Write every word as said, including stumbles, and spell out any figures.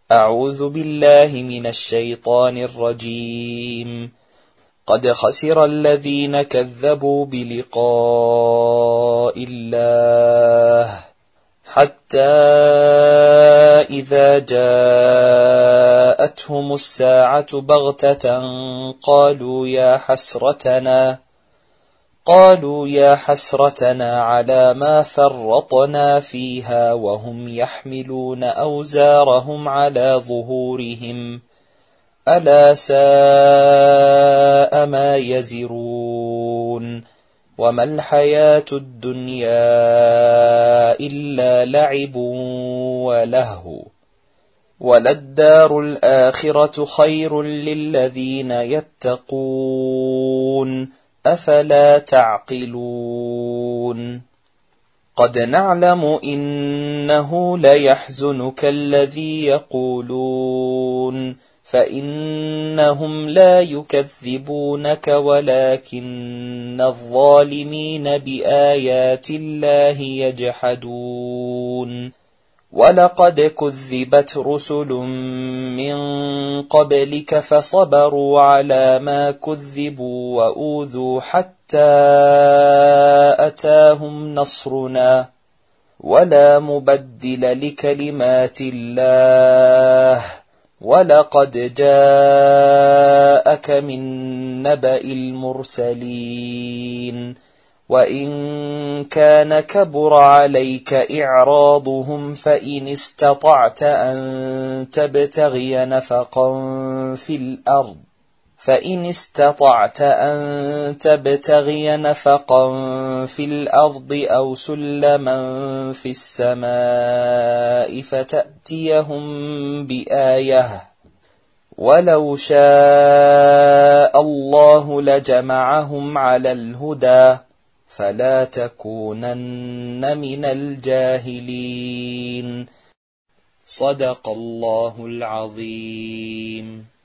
أعوذ بالله من الشيطان الرجيم. قد خسر الذين كذبوا بلقاء الله حتى إذا جاءتهم الساعة بغتة قالوا يا حسرتنا قالوا يا حسرتنا على ما فرطنا فيها وهم يحملون أوزارهم على ظهورهم ألا ساء ما يزرون. وما الحياة الدنيا إلا لعب ولهو وللدار الآخرة خير للذين يتقون أفلا تعقلون. قد نعلم إنه ليحزنك الذي يقولون فإنهم لا يكذبونك ولكن الظالمين بآيات الله يجحدون. ولقد كذبت رسل من قبلك فصبروا على ما كذبوا وأوذوا حتى أتاهم نصرنا ولا مبدل لكلمات الله ولقد جاءك من نبأ المرسلين. وإن كان كبر عليك إعراضهم فإن استطعت أن تبتغي نفقا في الأرض فإن استطعت أن تبتغي نفقا في الأرض أو سلما في السماء فتأتيهم بآية ولو شاء الله لجمعهم على الهدى فلا تكونن من الجاهلين. صدق الله العظيم.